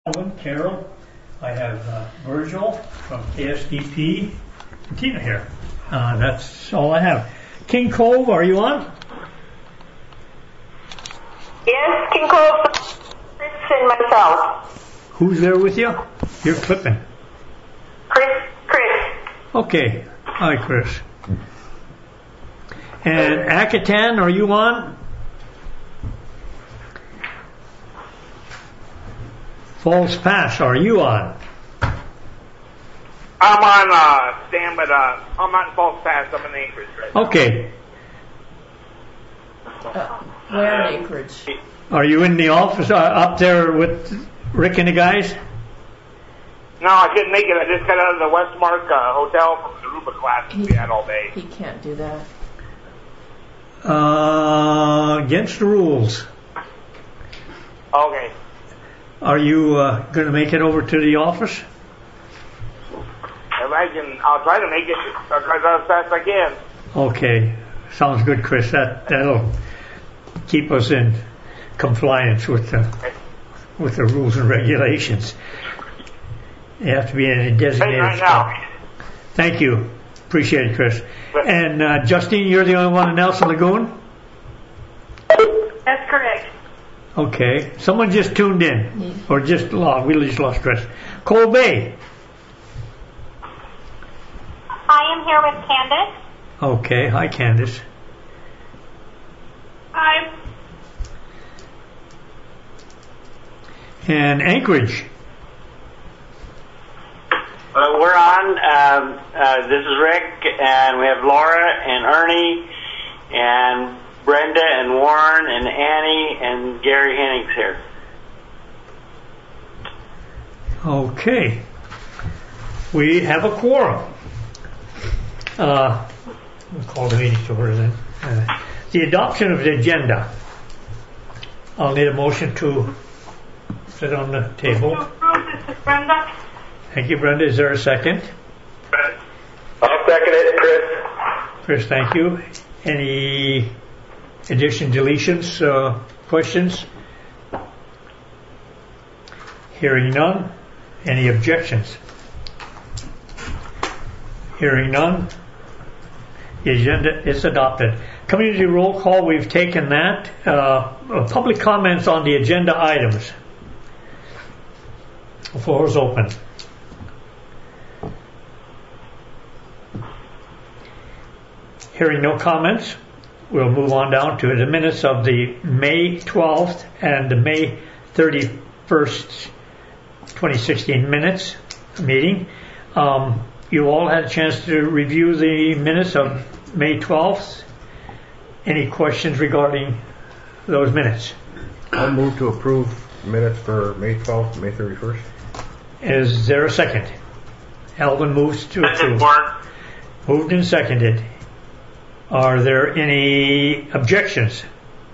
Alvin, Carol. I have Virgil from KSDP, and Tina here. That's all I have. King Cove, are you on? Yes, King Cove, Chris and myself. Who's there with you? You're clipping. Chris. Okay. Hi, Chris. And Akitan, are you on? Falls Pass, are you on? I'm on Stan, but I'm not in Falls Pass. I'm in Anchorage right now. Okay. Where in Anchorage? Are you in the office up there with Rick and the guys? No, I couldn't make it. I just got out of the Westmark Hotel from the Aruba class we had all day. He can't do that. Against the rules. Okay. Are you going to make it over to the office? I'll try to make it. I'll try as fast as I can. Okay. Sounds good, Chris. That'll keep us in compliance with the rules and regulations. You have to be in a designated right spot. now. Thank you. Appreciate it, Chris. And Justine, you're the only one in Nelson Lagoon? That's correct. Okay. Someone just tuned in. Or we just lost Chris. Cole Bay. I am here with Candace. Okay. Hi, Candace. Hi. And Anchorage. We're on. This is Rick, and we have Laura and Ernie and Brenda and Warren and Annie and Gary Hennings here. Okay. We have a quorum. We'll call the meeting to order then. The adoption of the agenda. I'll need a motion to sit on the table. This is Brenda. Thank you, Brenda. Is there a second? I'll second it, Chris. Chris, thank you. Any additions, deletions, questions? Hearing none. Any objections? Hearing none. The agenda is adopted. Community roll call, we've taken that. Public comments on the agenda items. The floor is open. Hearing no comments, we'll move on down to the minutes of the May 12th and the May 31st, 2016 minutes meeting. You all had a chance to review the minutes of May 12th. Any questions regarding those minutes? I'll move to approve minutes for May 12th and May 31st. Is there a second? Alvin moves to approve. Moved and seconded. Are there any objections?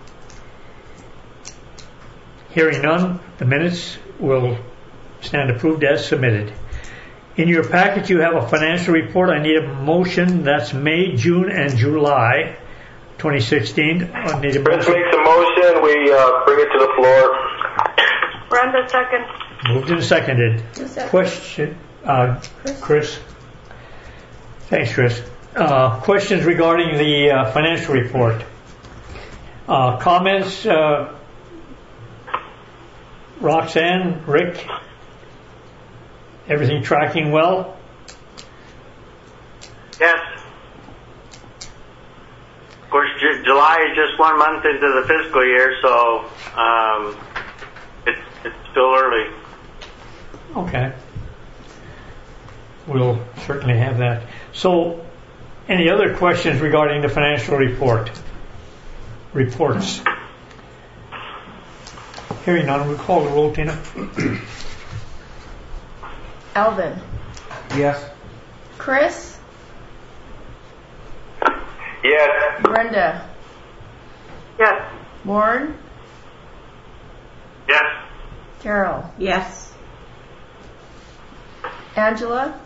Hearing none, the minutes will stand approved as submitted. In your packet you have a financial report. I need a motion. That's May, June, and July 2016. I need a Chris motion. makes a motion. We bring it to the floor. Brenda second. Moved and seconded. Who's that? Question, Chris. Thanks, Chris. Questions regarding the financial report. Comments, Roxanne, Rick, everything tracking well? Yes. Of course, July is just 1 month into the fiscal year, so it's still early. Okay. We'll certainly have that. So, any other questions regarding the financial reports? Hearing none, we call the roll, Tina. Alvin. Yes. Chris. Yes. Brenda. Yes. Warren. Yes. Carol. Yes. Angela.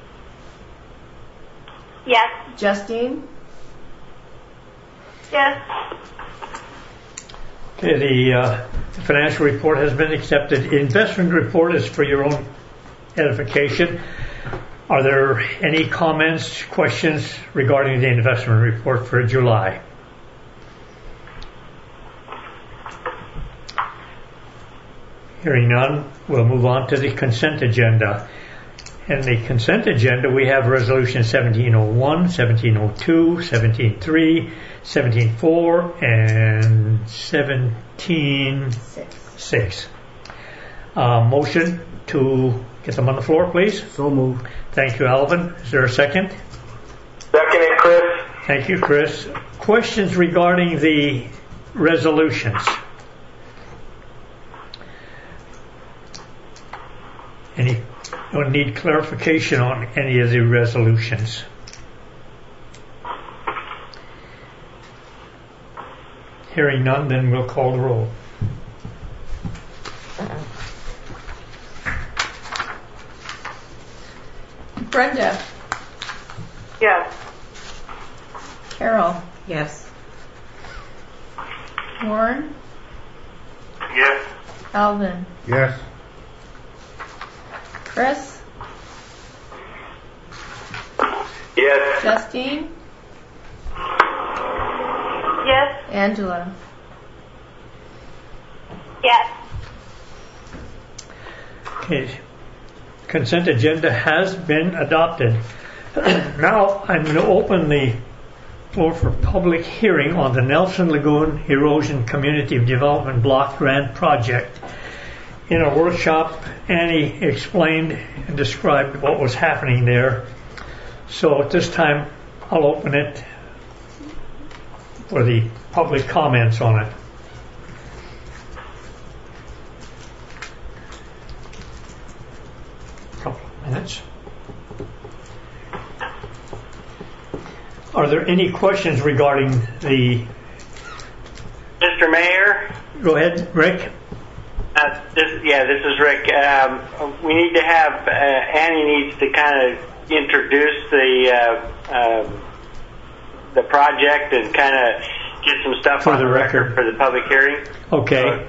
Yes. Justine. Yes. Okay, the financial report has been accepted. Investment report is for your own edification. Are there any comments, questions regarding the investment report for July? Hearing none, we'll move on to the consent agenda. In the consent agenda, we have Resolution 1701, 1702, 173, 174, and 176. Motion to get them on the floor, please. So moved. Thank you, Alvin. Is there a second? Second it, Chris. Thank you, Chris. Questions regarding the resolutions? Anyone need clarification on any of the resolutions? Hearing none, then we'll call the roll. Brenda. Yes. Carol. Yes. Warren. Yes. Alvin. Yes. Chris. Yes. Justine. Yes. Angela. Yes. Okay. Consent agenda has been adopted. Now I'm going to open the floor for public hearing on the Nelson Lagoon Erosion Community Development Block Grant Project. In a workshop, Annie explained and described what was happening there. So at this time, I'll open it for the public comments on it. Couple of minutes. Are there any questions regarding the... Mr. Mayor? Go ahead, Rick. This is Rick. We need to have Annie needs to kind of introduce the project and kind of get some stuff For on the the record record. for the public hearing. Okay.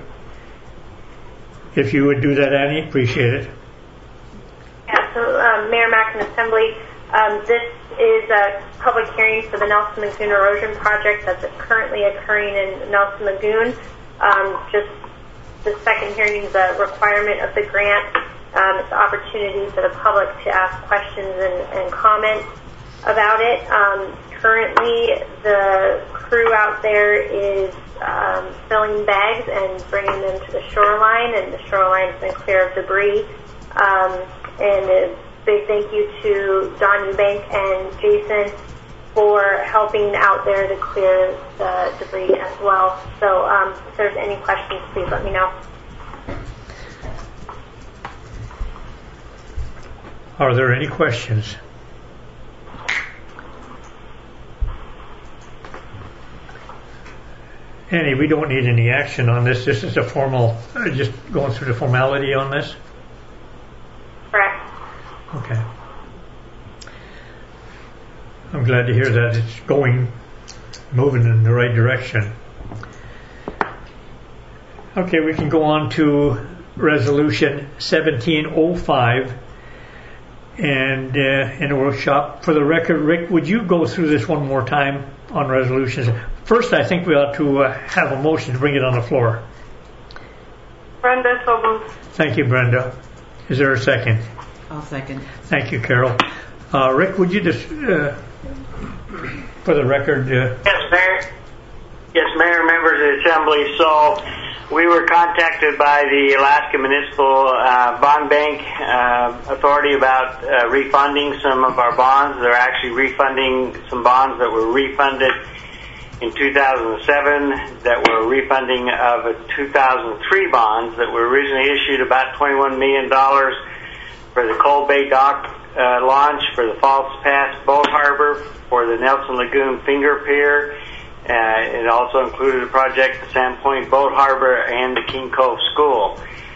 If you would do that, Annie, appreciate it. Yeah, so Mayor Mack and Assembly, this is a public hearing for the Nelson Lagoon Erosion Project that's currently occurring in Nelson Lagoon. Just the second hearing is a requirement of the grant. It's an opportunity for the public to ask questions and comment about it. Currently, the crew out there is filling bags and bringing them to the shoreline, and the shoreline's been clear of debris. And a big thank you to Don Eubank and Jason for helping out there to clear the debris as well. So if there's any questions, please let me know. Are there any questions? Annie, we don't need any action on this. This is a formal, just going through the formality on this? Correct. Okay. I'm glad to hear that it's moving in the right direction. Okay, we can go on to Resolution 1705 and in a workshop. For the record, Rick, would you go through this one more time on resolutions? First, I think we ought to have a motion to bring it on the floor. Brenda, so moved. Thank you, Brenda. Is there a second? I'll second. Thank you, Carol. Rick, would you just, for the record... Yes, Mayor. Yes, Mayor, members of the Assembly. So we were contacted by the Alaska Municipal Bond Bank Authority about refunding some of our bonds. They're actually refunding some bonds that were refunded in 2007 that were refunding of a 2003 bonds that were originally issued about $21 million for the Cold Bay Dock launch, for the False Pass Boat Harbor, for the Nelson Lagoon Finger Pier. It also included a project, the Sand Point Boat Harbor, and the King Cove School.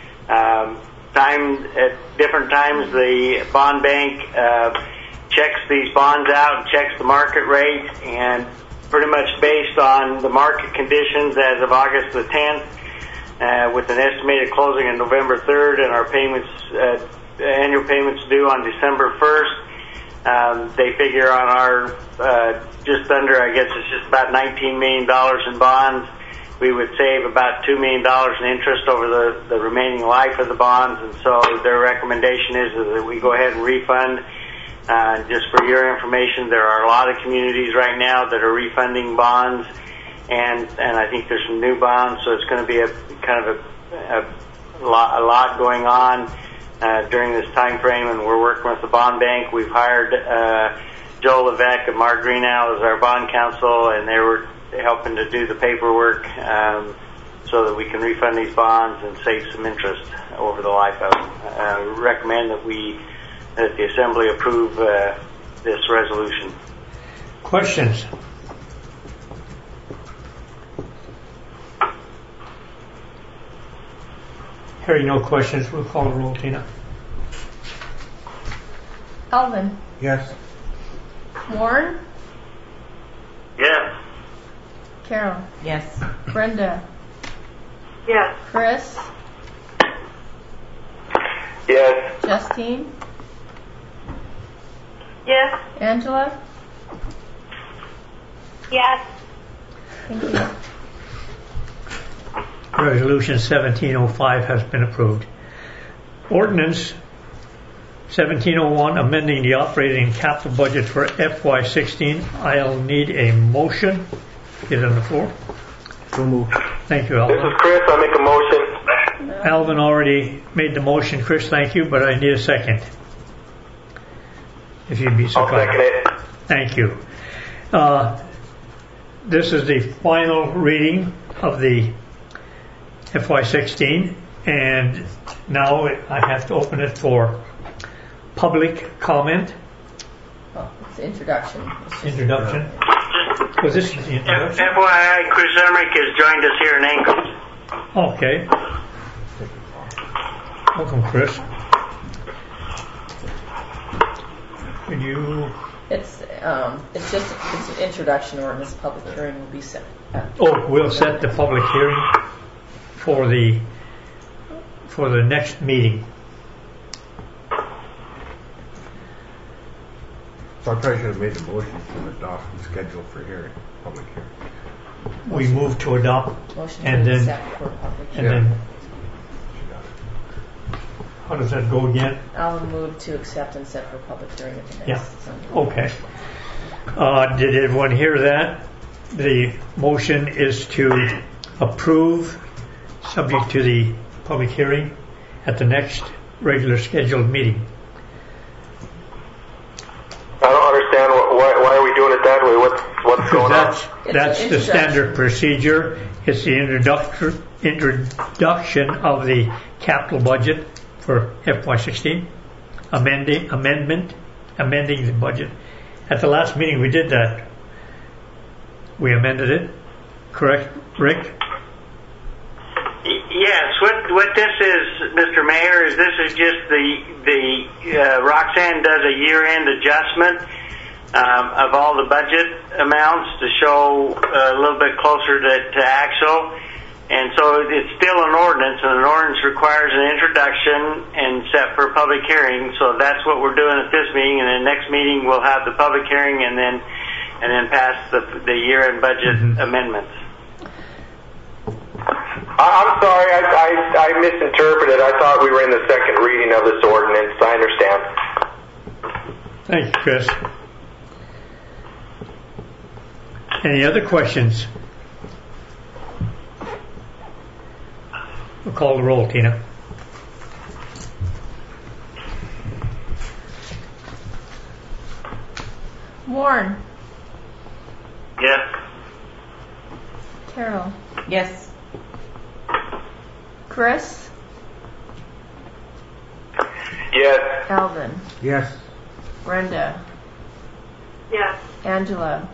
At different times, the bond bank checks these bonds out and checks the market rate, and pretty much based on the market conditions as of August the 10th, with an estimated closing on November 3rd, and our payments, annual payments due on December 1st. They figure on our just under, I guess it's just about $19 million in bonds. We would save about $2 million in interest over the remaining life of the bonds, and so their recommendation is that we go ahead and refund. Just for your information, there are a lot of communities right now that are refunding bonds, and I think there's some new bonds, so it's going to be a lot going on during this time frame, and we're working with the bond bank. We've hired Joe Levesque and Mark Greenow as our bond counsel, and they were helping to do the paperwork so that we can refund these bonds and save some interest over the life of them. We recommend that the Assembly approve this resolution. Questions? Hearing no questions, we'll call the roll, Tina. Alvin. Yes. Warren. Yes. Carol. Yes. Brenda. Yes. Chris. Yes. Justine. Yes. Angela. Yes. Thank you. Resolution 1705 has been approved. Ordinance 1701, amending the operating capital budget for FY16. I'll need a motion. Get on the floor. So moved. Thank you, This Alvin. is Chris. I make a motion. Alvin already made the motion. Chris, thank you, but I need a second. If you'd be so I'll kind. second it. Thank you. This is the final reading of the FY16, and now I have to open it for public comment. Oh, it's the introduction. It's just- Introduction. Was this the introduction? FYI, Chris Emmerich has joined us here in Anchorage. Okay. Welcome, Chris. Could you? It's just it's an introduction ordinance. Public hearing will be set. Oh, we'll set the public hearing for the next meeting. So I probably should have made the motion to adopt the schedule for hearing, public hearing. We move to adopt, Motion and to then accept for public and hearing. then how does that go again? I'll move to accept and set for public hearing at the next Yeah. Sunday. Okay. Did everyone hear that? The motion is to approve, subject to the public hearing at the next regular scheduled meeting. I don't understand why are we doing it that way? What's going on? That's It's the an standard procedure. It's the introduction of the capital budget for FY16, amending the budget. At the last meeting we did that. We amended it, correct, Rick? Yes, what this is, Mr. Mayor, is this is just the Roxanne does a year-end adjustment of all the budget amounts to show a little bit closer to actual, and so it's still an ordinance, and an ordinance requires an introduction and set for a public hearing. So that's what we're doing at this meeting, and the next meeting we'll have the public hearing and then pass the year-end budget amendments. I'm sorry, I misinterpreted. I thought we were in the second reading of this ordinance. I understand. Thank you, Chris. Any other questions? We'll call the roll, Tina. Warren. Yes. Carol. Yes. Chris. Yes. Alvin. Yes. Brenda. Yes. Angela.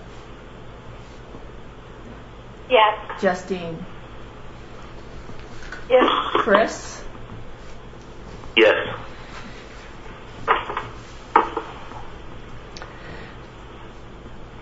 Yes. Justine. Yes. Chris. Yes.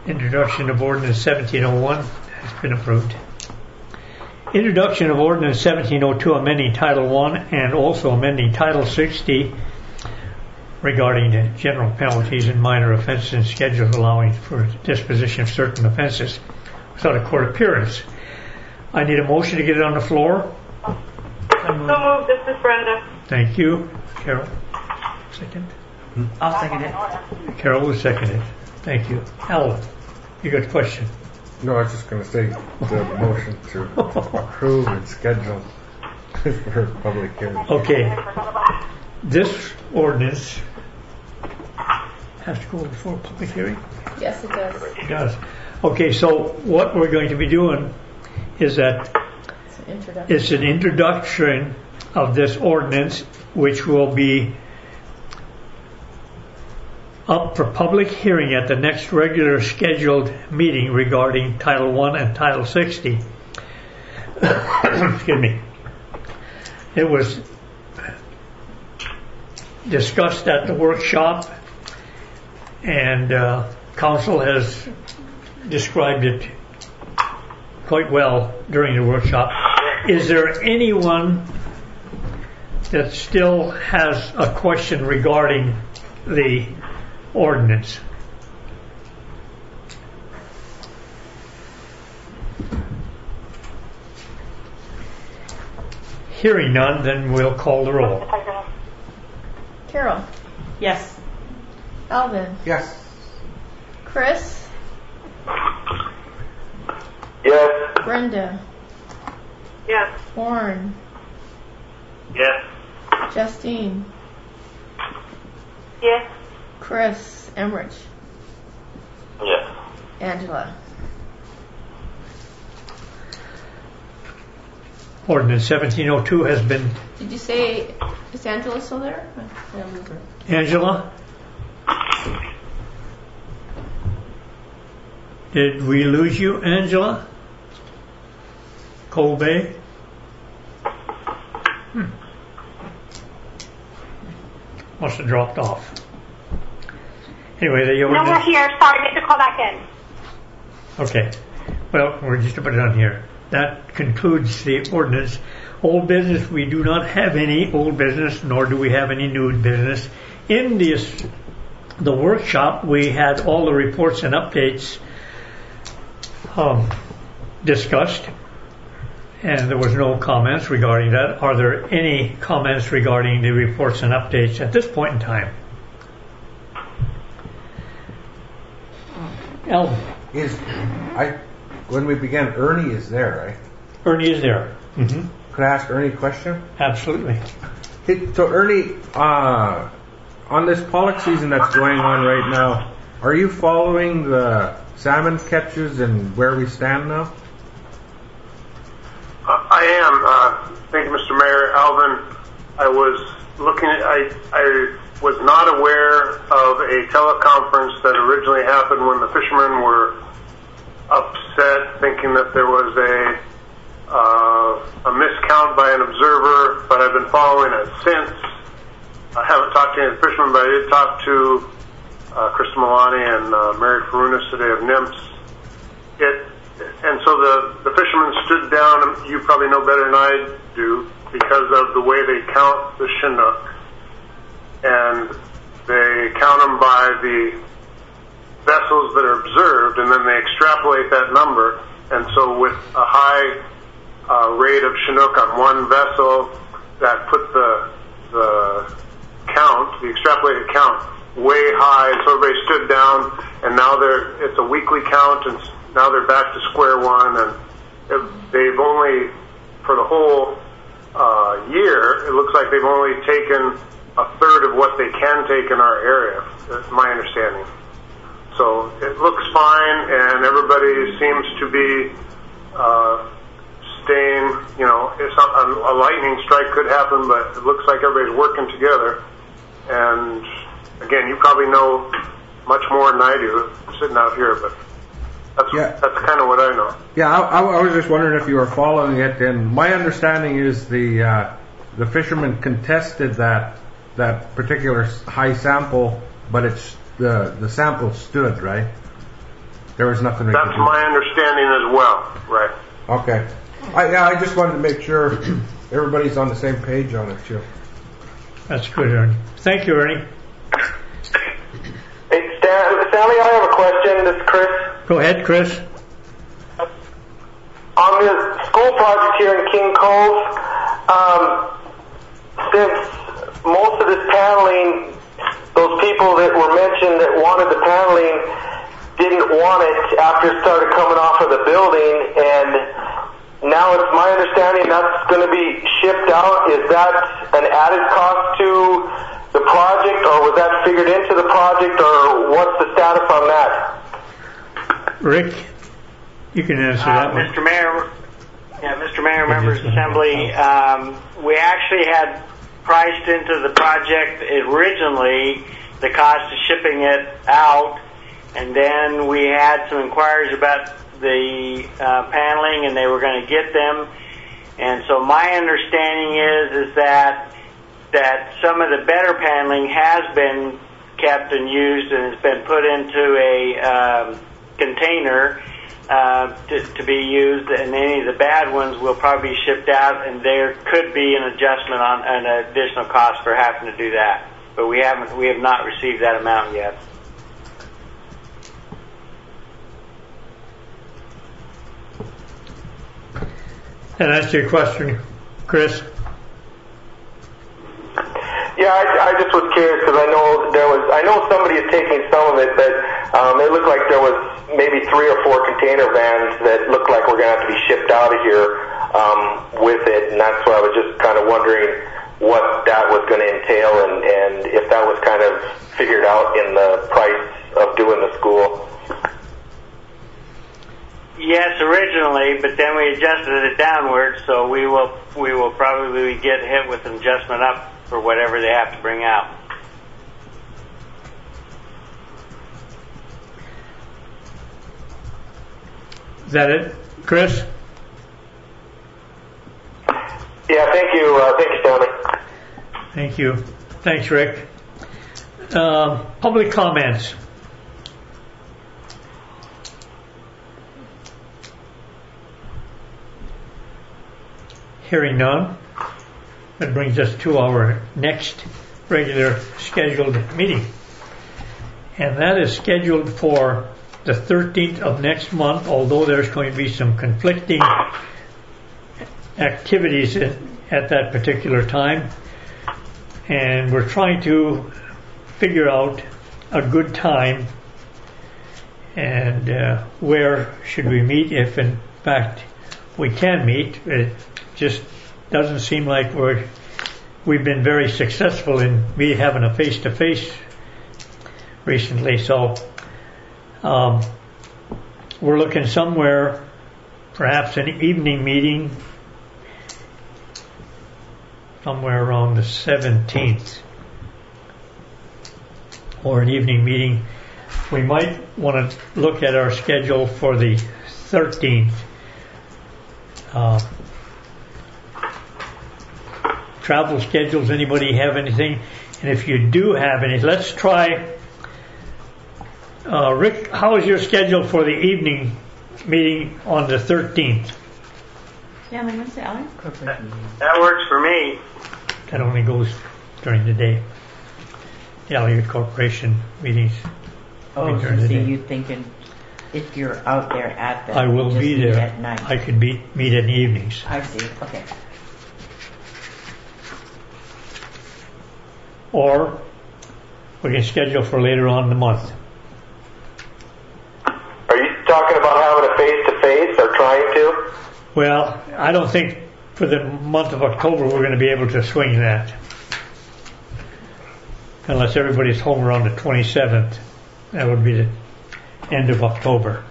Introduction of Ordinance 1701 has been approved. Introduction of Ordinance 1702 amending Title 1 and also amending Title 60 regarding the general penalties and minor offenses and schedules allowing for disposition of certain offenses without a court appearance. I need a motion to get it on the floor. So moved. This is Brenda. Thank you. Carol, second. I'll second it. Carol will second it. Thank you. Alan, you got a question? No, I was just going to say the motion to approve and schedule for public hearing. Okay. This ordinance has to go before public hearing? Yes, it does. It does. Okay, so what we're going to be doing is that It's an introduction. it's an introduction of this ordinance, which will be up for public hearing at the next regular scheduled meeting regarding Title 1 and Title 60. Excuse me. It was discussed at the workshop, and council has described it quite well during the workshop. Is there anyone that still has a question regarding the ordinance? Hearing none, then we'll call the roll. Carol, Yes. Alvin, Yes. Chris, Yes. Brenda, Yes. Warren, Yes. Justine, Yes. Chris, Emmerich, Yes. Angela. Ordinance 1702 has been... Did you say, is Angela still there? I lose her. Angela? Did we lose you, Angela? Colby? Must have dropped off. Anyway, the No, we're ordinance... here. Sorry, I need to call back in. Okay. Well, we're just about done here. That concludes the ordinance. Old business, we do not have any old business, nor do we have any new business. In the workshop, we had all the reports and updates discussed, and there was no comments regarding that. Are there any comments regarding the reports and updates at this point in time? Elvin. When we began, Ernie is there, right? Ernie is there. Mm-hmm. Could I ask Ernie a question? Absolutely. Hey, so Ernie, on this pollock season that's going on right now, are you following the salmon catches and where we stand now? I am. Thank you, Mr. Mayor. Alvin, I was looking at, I was not aware of a teleconference that originally happened when the fishermen were upset, thinking that there was a miscount by an observer, but I've been following it since. I haven't talked to any of the fishermen, but I did talk to Krista Milani and Mary Farunas today of NIMS. And so the fishermen stood down, you probably know better than I do, because of the way they count the Chinook. And they count them by the vessels that are observed, and then they extrapolate that number. And so with a high rate of Chinook on one vessel, that put the count, the extrapolated count, way high. So everybody stood down, and now it's a weekly count, and now they're back to square one. And they've only, for the whole year, it looks like they've only taken a third of what they can take in our area. That's my understanding. So it looks fine, and everybody seems to be staying, a lightning strike could happen, but it looks like everybody's working together. And again, you probably know much more than I do sitting out here, but that's kind of what I know. Yeah, I was just wondering if you were following it, and my understanding is the fishermen contested that particular high sample, but it's the sample stood, right? There was nothing we That's could do. my understanding as well. Right. Okay. I just wanted to make sure everybody's on the same page on it, too. That's good, Ernie. Thank you, Ernie. Hey, Stanley, I have a question. This is Chris. Go ahead, Chris. On the school project here in King Cove, since most of this paneling, those people that were mentioned that wanted the paneling didn't want it after it started coming off of the building, and now it's my understanding that's going to be shipped out. Is that an added cost to the project, or was that figured into the project, or what's the status on that? Rick, you can answer that one. Mr. Mayor, members of the Assembly, we actually had priced into the project originally the cost of shipping it out, and then we had some inquiries about the paneling, and they were going to get them. And so my understanding is that some of the better paneling has been kept and used and has been put into a container to be used, and any of the bad ones will probably be shipped out, and there could be an adjustment on an additional cost for having to do that. But we have not received that amount yet. That answer your question, Chris? Yeah, I just was curious because I know somebody is taking some of it, but it looked like there was maybe 3 or 4 container vans that looked like we're going to have to be shipped out of here with it, and that's why I was just kind of wondering what that was going to entail, and if that was kind of figured out in the price of doing the school. Yes, originally, but then we adjusted it downward, so we will probably get hit with an adjustment up for whatever they have to bring out. Is that it, Chris? Yeah, thank you, Stanley. Thank you. Thanks, Rick. Public comments. Hearing none. That brings us to our next regular scheduled meeting. And that is scheduled for the 13th of next month, although there's going to be some conflicting activities at that particular time. And we're trying to figure out a good time and where should we meet, if in fact we can meet. It just doesn't seem like we've been very successful in me having a face-to-face recently, so we're looking somewhere, perhaps an evening meeting somewhere around the 17th, or an evening meeting. We might want to look at our schedule for the 13th. Travel schedules, anybody have anything? And if you do have any, let's try. Rick, how is your schedule for the evening meeting on the 13th? Stanley, what's the hour? That works for me. That only goes during the day. The Elliott Corporation meetings. Oh, during so the see, day. you thinking if you're out there at that, I will just be meet there. at night. I could meet in the evenings. I see. Okay. Or we can schedule for later on in the month. Are you talking about having a face-to-face or trying to? Well, I don't think for the month of October we're going to be able to swing that. Unless everybody's home around the 27th. That would be the end of October.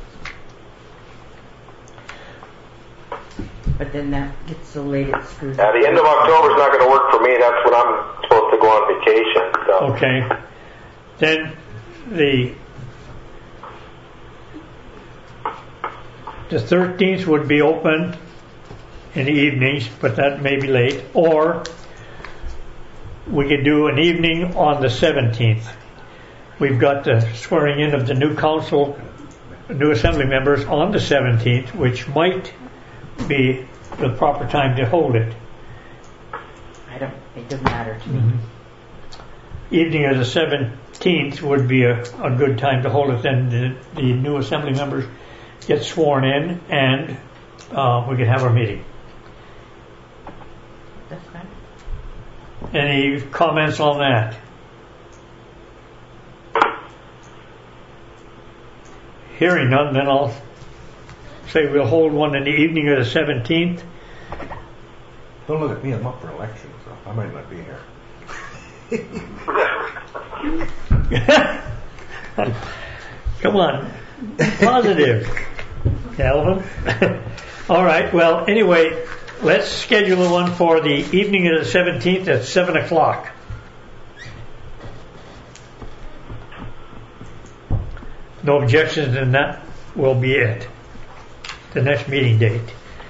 But then that gets so late it screws Yeah, the end of October is not going to work for me. That's when I'm supposed to go on vacation. So. Okay. Then the 13th would be open in the evenings, but that may be late. Or we could do an evening on the 17th. We've got the swearing in of the new council new assembly members on the 17th, which might be the proper time to hold it. It doesn't matter to me. Evening of the 17th would be a good time to hold it. Then the new assembly members get sworn in, and we can have our meeting. That's fine. Any comments on that? Hearing none, then I'll say we'll hold one in the evening of the 17th. Don't look at me, I'm up for election, so I might not be here. Come on. Positive. Calvin. All right. Well, anyway, let's schedule one for the evening of the 17th at 7 o'clock. No objections, and that will be it. The next meeting date.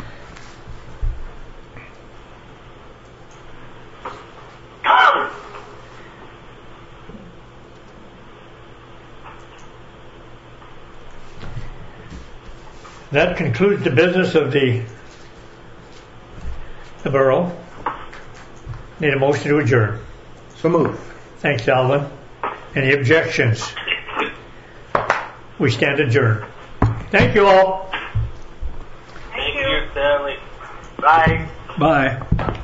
That concludes the business of the borough. Need a motion to adjourn. So move. Thanks, Alvin. Any objections? We stand adjourned. Thank you all. Thank you, Stanley. Bye. Bye.